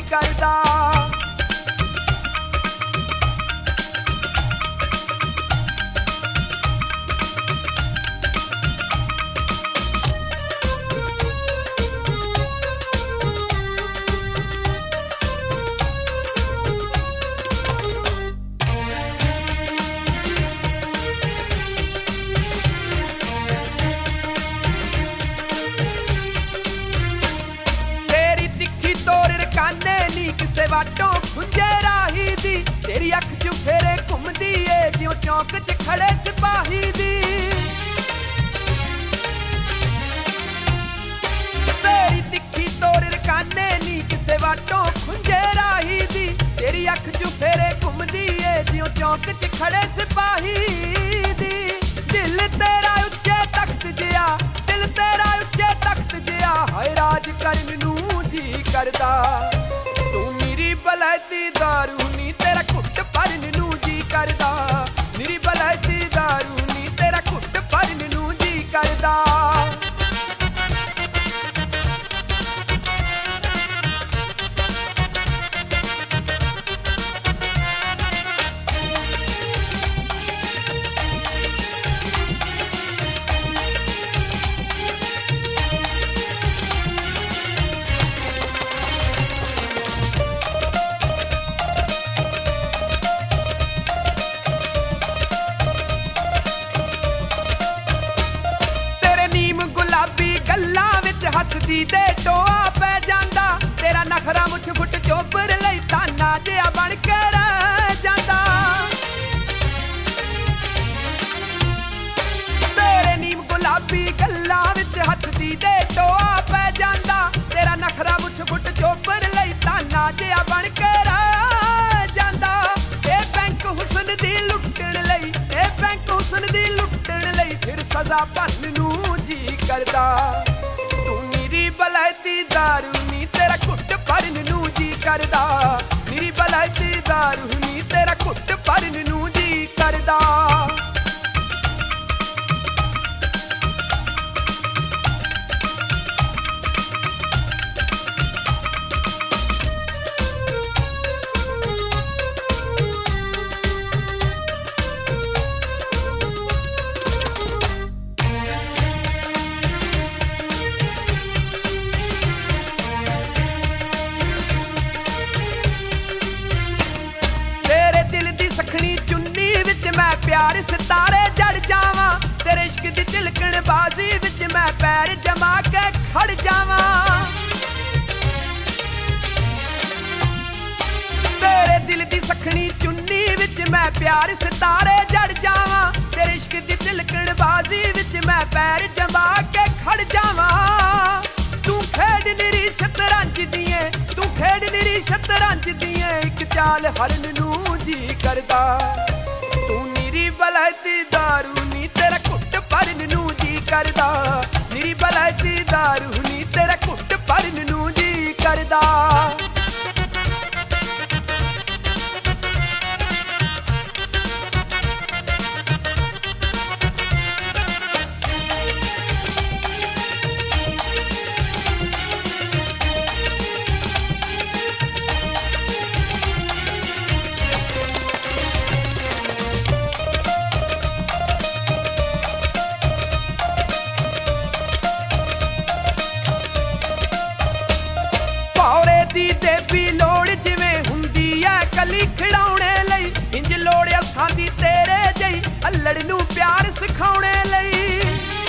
करदा। ਕਿਸੇ ਵਾਟੋਂ ਖੁੰਝੇ ਰਾਹੀ ਦੀ ਤੇਰੀ ਅੱਖ 'ਚ ਫੇਰੇ ਘੁੰਮਦੀ ਏ ਜਿਉਂ ਚੌਂਕ 'ਚ ਖੜੇ ਸਿਪਾਹੀ ਦੀ। ਤੇਰੀ ਤਿੱਖੀ ਤੋਰ ਰਕਾਨੇ ਨੀ ਕਿਸੇ ਵਾਟੋਂ ਖੁੰਝੇ ਰਾਹੀ ਦੀ ਤੇਰੀ ਅੱਖ 'ਚ ਫੇਰੇ ਘੁੰਮਦੀ ਏ ਜਿਉਂ ਚੌਂਕ 'ਚ ਖੜੇ ਸਿਪਾਹੀ ਦੀ। ਦਿਲ ਤੇਰਾ ਉੱਚੇ ਤਖਤ ਜਿਹਾ, ਦਿਲ ਤੇਰਾ ਉੱਚੇ ਤਖਤ ਜਿਹਾ, ਹਾਏ ਰਾਜ ਕਰਨ ਨੂੰ ਜੀ ਕਰਦਾ। ਬਲੈਤੀ ਦਾਰੂ ਨੀ ਤੇਰਾ ਘੁੱਟ ਭਰਨ ਨੂੰ ਜੀ ਕਰਦਾ। ਮੇਰੀ ਬਲੈਤੀ ਦਾਰੂ ਨੀ ਤੇਰਾ ਘੁੱਟ ਭਰਨ ਨੂੰ ਜੀ ਕਰਦਾ। ਗੱਲਾਂ ਵਿੱਚ ਹੱਸਦੀ ਦੇ ਟੋਆ ਪੈ ਜਾਂਦਾ ਤੇਰਾ ਨਖਰਾ ਮੁੱਠ ਫੁੱਟ ਚੋਬਰ ਲਈ ਤਾਨਾ ਜਿਹਾ ਬਣ ਕੇ ਰਹਿ ਜਾਂਦਾ। ਤੇਰੇ ਨੀਮ ਗੁਲਾਬੀ ਗੱਲਾਂ ਵਿੱਚ ਹੱਸਦੀ ਦੇ ਟੋਆ ਪੈ ਜਾਂਦਾ ਤੇਰਾ ਨਖਰਾ ਮੁੱਠ ਫੁੱਟ ਚੋਬਰ ਲਈ ਤਾਨਾ ਜਿਹਾ ਬਣ ਕੇ ਰਹਿ ਜਾਂਦਾ। ਇਹ ਬੈਂਕ ਹੁਸਨ ਦੀ ਲੁੱਟਣ ਲਈ, ਇਹ ਬੈਂਕ ਹੁਸਨ ਦੀ ਲੁੱਟਣ ਲਈ ਫਿਰ ਸਜ਼ਾ ਭਰਨ ਨੂੰ ਜੀ ਕਰਦਾ। ਬਲੈਤੀ ਦਾਰੂ ਨੀ ਤੇਰਾ ਘੁੱਟ ਭਰਨ ਨੂੰ ਜੀ ਕਰਦਾ। ਮੇਰੀ ਬਲੈਤੀ ਦਾਰੂ ਨੀ ਤੇਰਾ ਘੁੱਟ ਭਰਨ ਨੂੰ ਜੀ ਕਰਦਾ। ਮੈਂ ਪਿਆਰ ਸਿਤਾਰੇ ਜੜ ਜਾਵਾਂ ਤੇਰੇ ਇਸ਼ਕ ਦੀ ਝਿਲਕਣ ਬਾਜ਼ੀ ਵਿੱਚ ਮੈਂ ਪੈਰ ਜਮਾ ਕੇ ਖੜ ਜਾਵਾਂ। ਤੇਰੇ ਦਿਲ ਦੀ ਸਖਣੀ ਚੁੰਨੀ ਵਿੱਚ ਮੈਂ ਪਿਆਰ ਸਿਤਾਰੇ ਜੜ ਜਾਵਾਂ ਤੇਰੇ ਇਸ਼ਕ ਦੀ ਝਿਲਕਣ ਬਾਜ਼ੀ ਵਿੱਚ ਮੈਂ ਪੈਰ ਜਮਾ ਕੇ ਖੜ ਜਾਵਾਂ। ਤੂੰ ਖੇਡ ਨਿਰੀ ਸ਼ਤਰੰਜ ਦੀਏ, ਤੂੰ ਖੇਡ ਨਿਰੀ ਸ਼ਤਰੰਜ ਦੀਏ ਇੱਕ ਚਾਲ ਹਰਨ ਨੂੰ ਜੀ ਕਰਦਾ। ਬਲੈਤੀ ਦਾਰੂ ਨੀ ਤੇਰਾ ਘੁੱਟ ਭਰਨ ਨੂੰ ਜੀ ਕਰਦਾ। ਮੇਰੀ ਬਲੈਤੀ ਦਾਰੂ ਨੀ ਤੇਰਾ ਘੁੱਟ ਭਰਨ ਨੂੰ ਜੀ ਕਰਦਾ। ਦੀ ਦੇਵੀ ਲੋੜ ਜਿਵੇਂ ਹੁੰਦੀ ਐ ਕਲੀ ਖਿਡਾਉਣੇ ਲਈ ਇੰਜ ਲੋੜਿਆ ਸਾਂਦੀ ਤੇਰੇ ਜਈ ਅਲੜ ਨੂੰ ਪਿਆਰ ਸਿਖਾਉਣੇ ਲਈ।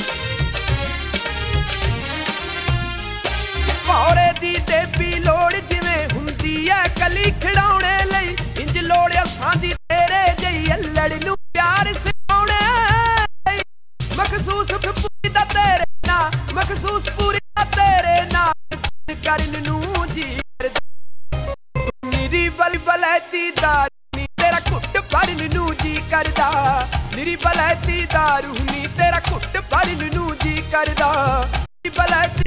ਭੌਰੇ ਦੀ ਦੇਵੀ ਲੋੜ ਜਿਵੇਂ ਹੁੰਦੀ ਐ ਕਲੀ ਖਿਡਾਉਣੇ ਲਈ ਇੰਜ ਲੋੜਿਆ ਸਾਂਦੀ ਤੇਰੇ ਜਈ ਅਲੜ ਨੂੰ ਪਿਆਰ ਸਿਖਾਉਣੇ ਲਈ। ਮਖਸੂਸ ਪੂਰੀ ਦਾ ਤੇਰੇ ਨਾਲ, ਮਖਸੂਸ ਪੂਰੀ ਦਾ ਤੇਰੇ ਨਾਲ ਕਰਨ ਨੂੰ ਜੀ ਬਲੈਤੀ ਦਾਰੂ ਨੀ ਤੇਰਾ ਘੁੱਟ ਭਰਨ ਨੂੰ ਜੀ ਕਰਦਾ। ਮੇਰੀ ਬਲੈਤੀ ਦਾਰੂ ਨੀ ਤੇਰਾ ਘੁੱਟ ਭਰਨ ਨੂੰ ਜੀ ਕਰਦਾ। ਬਲੈਤੀ